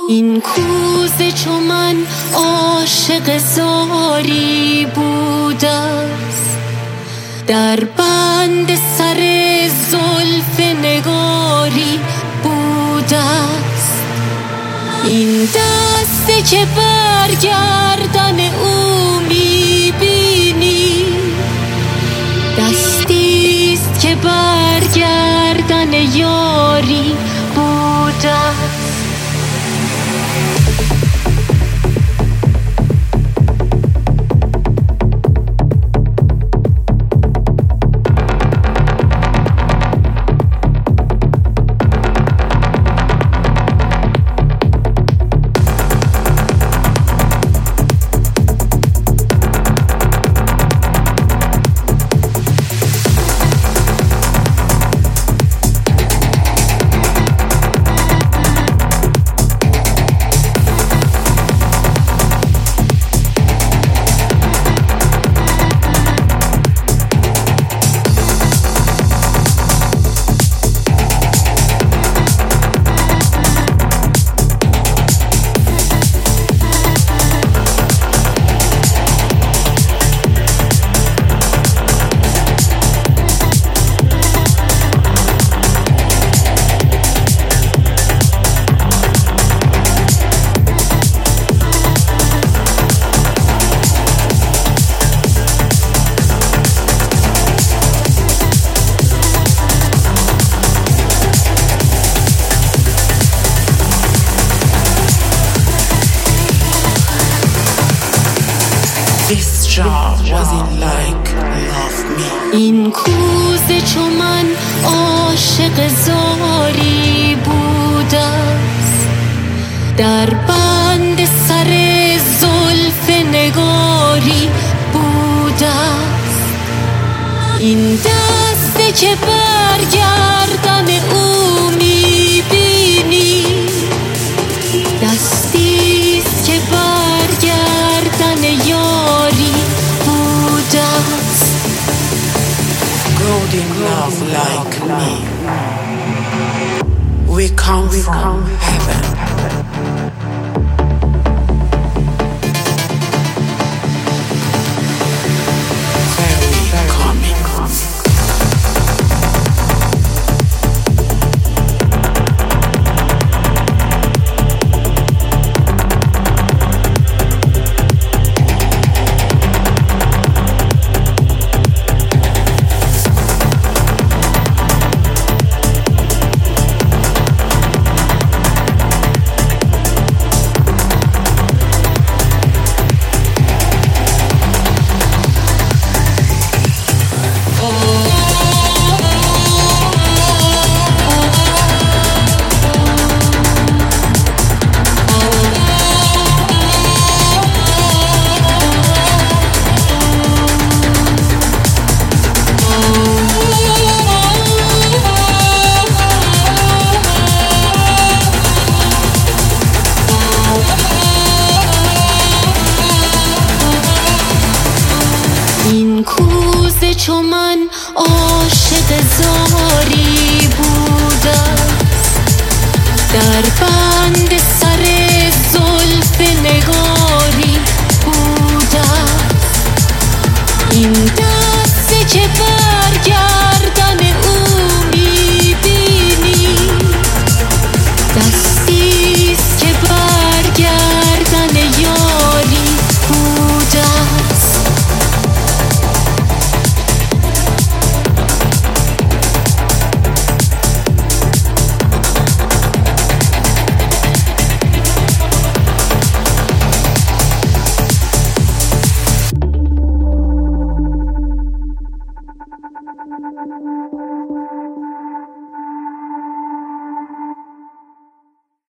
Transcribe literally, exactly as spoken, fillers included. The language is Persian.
این کوزه چو من عاشق زاری بوده است، در بند سر زلف نگاری بوده است. این دسته که برگردن او میبینی، دستیست که برگردن یاری بوده است. This job wasn't like love me. این کوزه چو من عاشق زاری بوده است، در بند سر زلف نگاری بوده است. این دسته که برگردن او میبینی، دستیست که برگردن یاری بوده است. God in love like me. We come from heaven. Fairy coming. این کوزه چو من عاشق زاری بوده است، در